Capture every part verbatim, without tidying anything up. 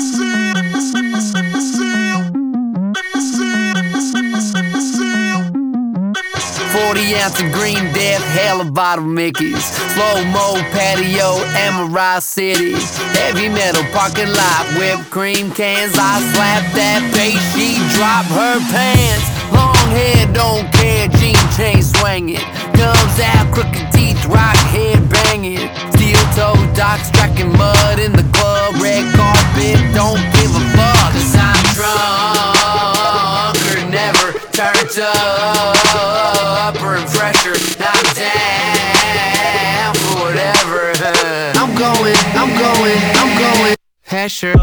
forty ounce of green death, hella bottle Mickeys. Slow-mo patio, Emerald City. Heavy metal parking lot, whipped cream cans. I slap that bass, she drop her pants. Long hair, don't care, jean chain swinging. Comes out, crooked teeth, rock head banging. Steel toe docs, tracking mud in the club. Red carpet, don't give a fuck. Cause I'm drunk or never turned up or fresher. I'm down for whatever. I'm going, I'm going, I'm going. Hesher.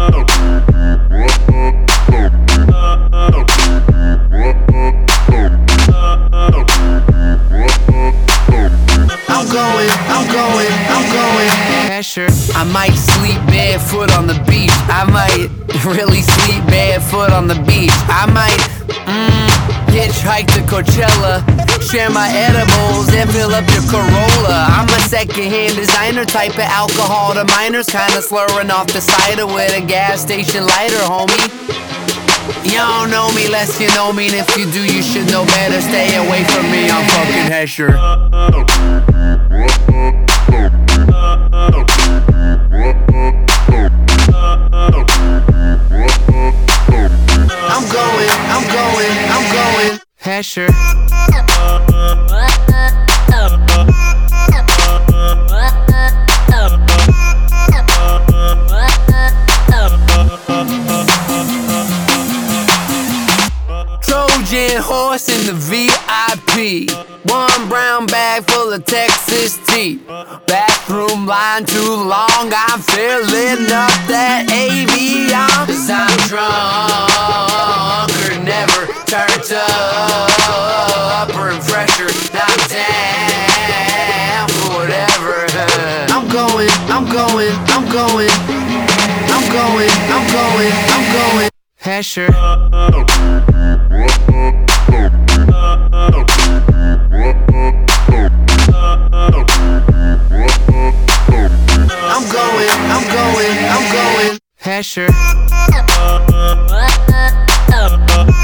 I'm going, I'm going, I'm going. Hesher. I might sleep barefoot on the beach. I might really sleep barefoot on the beach. I might mm, hitchhike to Coachella, share my edibles and fill up your Corolla. I'm a secondhand designer, type of alcohol to minors, kinda slurring off the cider with a gas station lighter, homie. You don't know me less you know me, and if you do, you should know better. Stay away from me, I'm fucking Hesher. I'm going, I'm going, I'm going. Hesher. Trojan horse in the V I P. One brown bag full of Texas tea. Bathroom line too long, I'm filling up that Avion. Cause I'm drunk or never turned up or fresher. I'm down for whatever. I'm going, I'm going, I'm going. I'm going, I'm going, I'm going. Hesher. I'm going, I'm going, I'm going. Hesher.